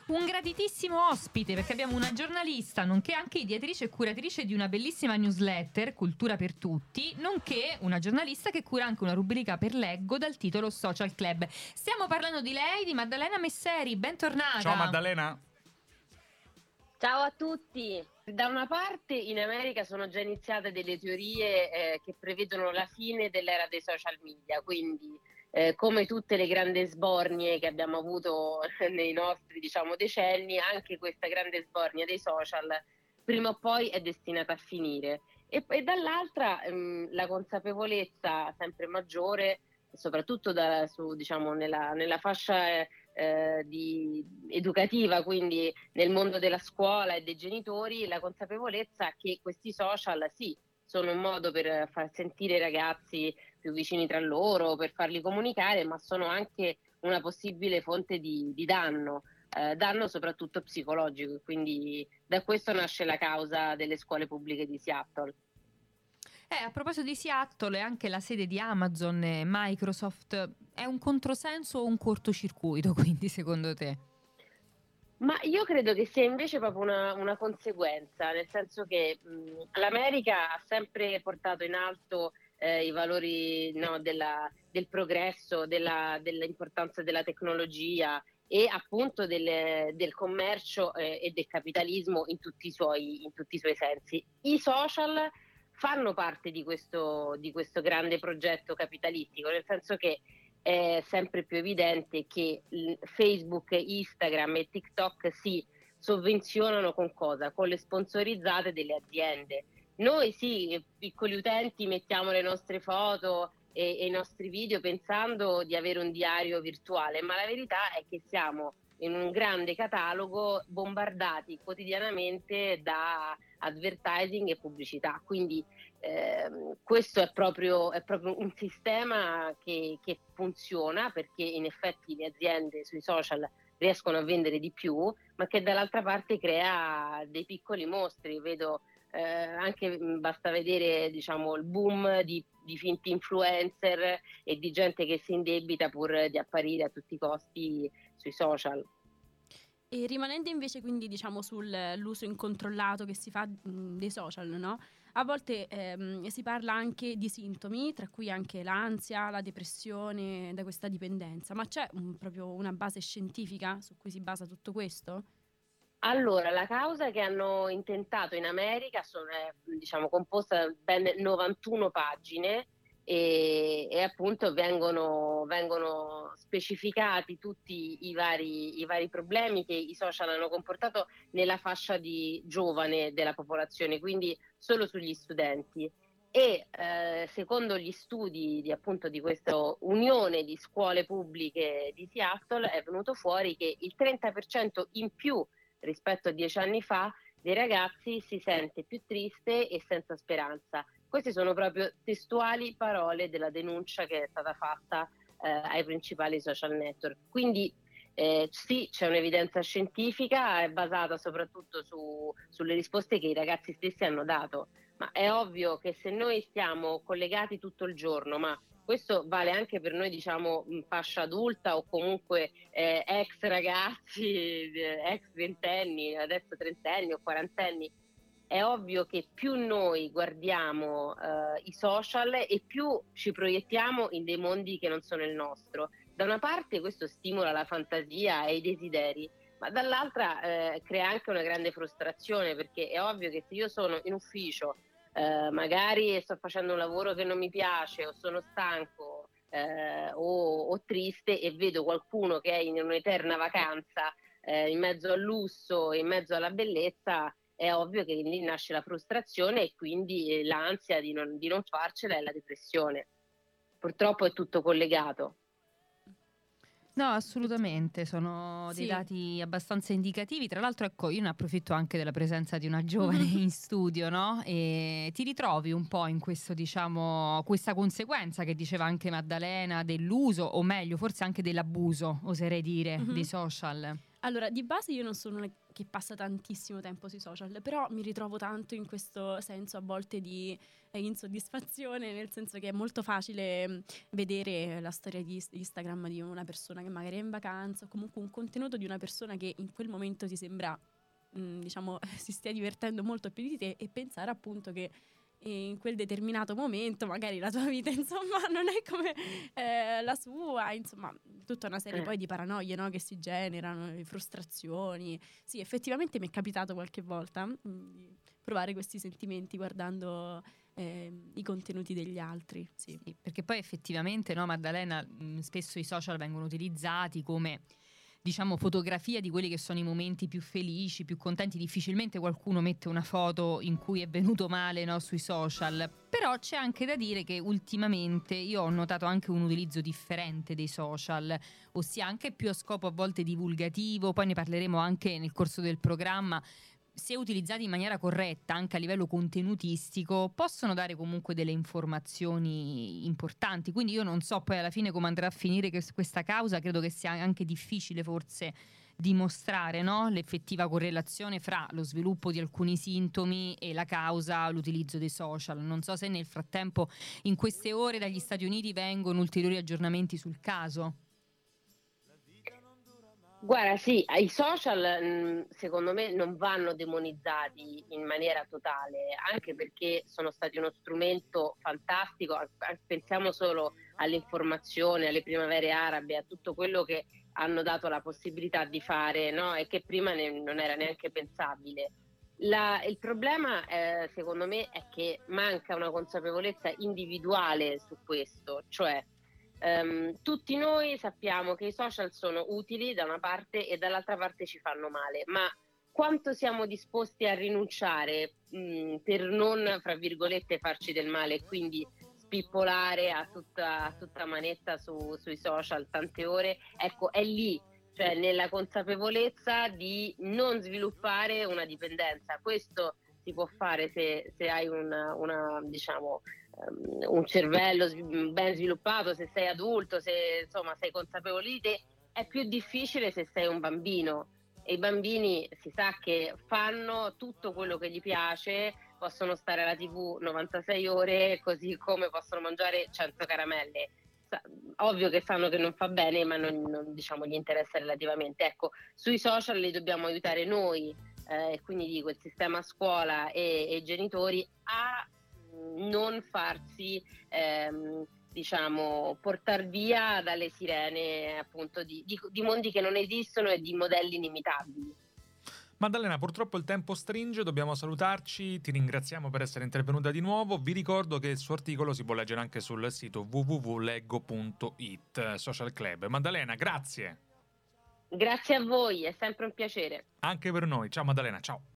un graditissimo ospite, perché abbiamo una giornalista, nonché anche ideatrice e curatrice di una bellissima newsletter, Cultura per Tutti, nonché una giornalista che cura anche una rubrica per Leggo dal titolo Social Club. Stiamo parlando di lei, di Maddalena Messeri, bentornata. Ciao Maddalena. Ciao a tutti! Da una parte in America sono già iniziate delle teorie che prevedono la fine dell'era dei social media, quindi come tutte le grandi sbornie che abbiamo avuto nei nostri decenni, anche questa grande sbornia dei social prima o poi è destinata a finire. E dall'altra la consapevolezza sempre maggiore, soprattutto nella fascia educativa, quindi nel mondo della scuola e dei genitori, la consapevolezza che questi social sì, sono un modo per far sentire i ragazzi più vicini tra loro, per farli comunicare, ma sono anche una possibile fonte di danno soprattutto psicologico, quindi da questo nasce la causa delle scuole pubbliche di Seattle. A proposito di Seattle, è anche la sede di Amazon e Microsoft. È un controsenso o un cortocircuito, quindi, secondo te? Ma io credo che sia invece proprio una conseguenza, nel senso che l'America ha sempre portato in alto i valori, no, del progresso, dell'importanza della tecnologia e appunto del commercio e del capitalismo in tutti i suoi sensi. I social fanno parte di questo grande progetto capitalistico, nel senso che è sempre più evidente che Facebook, Instagram e TikTok si sovvenzionano con cosa? Con le sponsorizzate delle aziende. Noi sì, piccoli utenti, mettiamo le nostre foto e i nostri video pensando di avere un diario virtuale, ma la verità è che siamo in un grande catalogo bombardati quotidianamente da advertising e pubblicità, quindi questo è proprio un sistema che funziona, perché in effetti le aziende sui social riescono a vendere di più, ma che dall'altra parte crea dei piccoli mostri. Vedo anche basta vedere il boom di finti influencer e di gente che si indebita pur di apparire a tutti i costi sui social. E rimanendo invece quindi sull'uso incontrollato che si fa dei social, no? A volte si parla anche di sintomi, tra cui anche l'ansia, la depressione da questa dipendenza, ma c'è proprio una base scientifica su cui si basa tutto questo? Allora, la causa che hanno intentato in America è composta da ben 91 pagine e appunto vengono specificati tutti i vari problemi che i social hanno comportato nella fascia di giovane della popolazione, quindi solo sugli studenti. E secondo gli studi di questa unione di scuole pubbliche di Seattle è venuto fuori che il 30% in più rispetto a 10 anni fa dei ragazzi si sente più triste e senza speranza. Queste sono proprio testuali parole della denuncia che è stata fatta ai principali social network. Quindi sì, c'è un'evidenza scientifica, è basata soprattutto sulle risposte che i ragazzi stessi hanno dato, ma è ovvio che se noi stiamo collegati tutto il giorno, ma questo vale anche per noi in fascia adulta o comunque ex ragazzi, ex ventenni, adesso trentenni o quarantenni, è ovvio che più noi guardiamo i social e più ci proiettiamo in dei mondi che non sono il nostro. Da una parte questo stimola la fantasia e i desideri, ma dall'altra crea anche una grande frustrazione, perché è ovvio che se io sono in ufficio, magari sto facendo un lavoro che non mi piace o sono stanco o triste e vedo qualcuno che è in un'eterna vacanza in mezzo al lusso, in mezzo alla bellezza, è ovvio che lì nasce la frustrazione e quindi l'ansia di non farcela e la depressione. Purtroppo è tutto collegato. No, assolutamente, sono dei dati abbastanza indicativi. Tra l'altro, ecco, io ne approfitto anche della presenza di una giovane in studio, no? E ti ritrovi un po' in questo, questa conseguenza che diceva anche Maddalena dell'uso, o meglio, forse anche dell'abuso, oserei dire, dei social. Allora, di base io non sono una che passa tantissimo tempo sui social, però mi ritrovo tanto in questo senso a volte di insoddisfazione, nel senso che è molto facile vedere la storia di Instagram di una persona che magari è in vacanza, o comunque un contenuto di una persona che in quel momento ti sembra, diciamo, si stia divertendo molto più di te, e pensare appunto che in quel determinato momento magari la tua vita insomma non è come la sua, insomma tutta una serie poi di paranoie, no, che si generano, di frustrazioni. Sì, effettivamente mi è capitato qualche volta di provare questi sentimenti guardando i contenuti degli altri. Sì, perché poi effettivamente, no, Maddalena, spesso i social vengono utilizzati come, diciamo, fotografia di quelli che sono i momenti più felici, più contenti. Difficilmente qualcuno mette una foto in cui è venuto male, no, sui social. Però c'è anche da dire che ultimamente io ho notato anche un utilizzo differente dei social, ossia anche più a scopo a volte divulgativo. Poi ne parleremo anche nel corso del programma. Se utilizzati in maniera corretta, anche a livello contenutistico, possono dare comunque delle informazioni importanti. Quindi io non so poi alla fine come andrà a finire questa causa. Credo che sia anche difficile forse dimostrare, no, l'effettiva correlazione fra lo sviluppo di alcuni sintomi e la causa, l'utilizzo dei social. Non so se nel frattempo in queste ore dagli Stati Uniti vengono ulteriori aggiornamenti sul caso. Guarda, sì, i social secondo me non vanno demonizzati in maniera totale, anche perché sono stati uno strumento fantastico. Pensiamo solo all'informazione, alle primavere arabe, a tutto quello che hanno dato la possibilità di fare, no? E che prima non era neanche pensabile. Il problema, secondo me, è che manca una consapevolezza individuale su questo, cioè tutti noi sappiamo che i social sono utili da una parte e dall'altra parte ci fanno male, ma quanto siamo disposti a rinunciare per non, fra virgolette, farci del male, e quindi spippolare a tutta manetta sui social tante ore? Ecco, è lì, cioè nella consapevolezza di non sviluppare una dipendenza. Questo si può fare se hai una diciamo, un cervello ben sviluppato, se sei adulto, se insomma sei consapevole di te. È più difficile se sei un bambino, e i bambini si sa che fanno tutto quello che gli piace, possono stare alla TV 96 ore, così come possono mangiare 100 caramelle. Ovvio che sanno che non fa bene, ma non diciamo, gli interessa relativamente. Ecco, sui social li dobbiamo aiutare noi, quindi dico il sistema scuola e i genitori a non farsi diciamo portar via dalle sirene appunto di mondi che non esistono e di modelli inimitabili. Maddalena, purtroppo il tempo stringe, dobbiamo salutarci, ti ringraziamo per essere intervenuta di nuovo. Vi ricordo che il suo articolo si può leggere anche sul sito www.leggo.it Social Club. Maddalena, grazie. Grazie a voi, è sempre un piacere. Anche per noi. Ciao Maddalena, ciao.